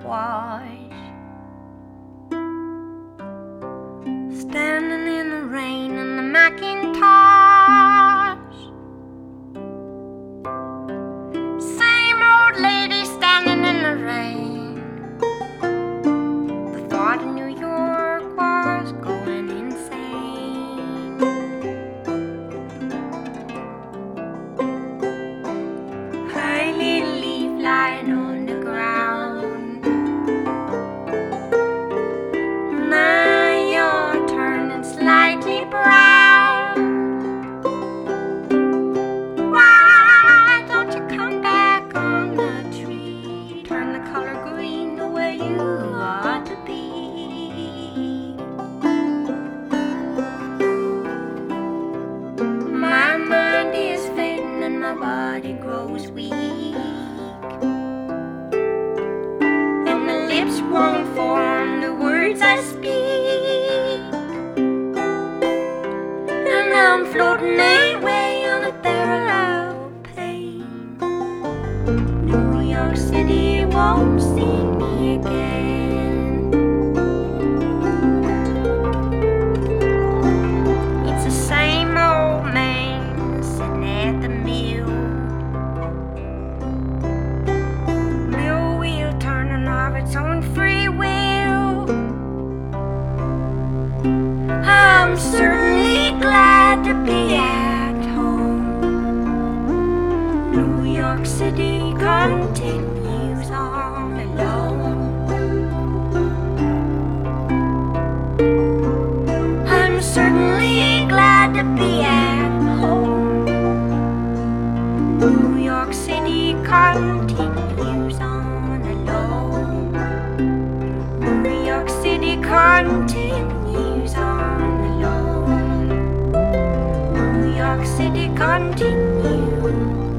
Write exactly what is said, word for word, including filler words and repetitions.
wash, standing in the rain in the Macintosh. Same old lady standing in the rain. The thought of New York was going insane. Hey, little leaf lying on the ground, now you're turning slightly brown. Why don't you come back on the tree? Turn the color green the way you ought to be. My mind is fading and my body grows weak, and the lips won't form the words I speak, and I'm floating away on a barrel of pain. New York City won't see me again. It's the same old man sitting at the mill, mill wheel turning of its own free will. I'm certainly glad to be at home. New York City continues on alone. I'm certainly glad to be at home. New York City continues on alone. New York City continues on alone. New York City continues.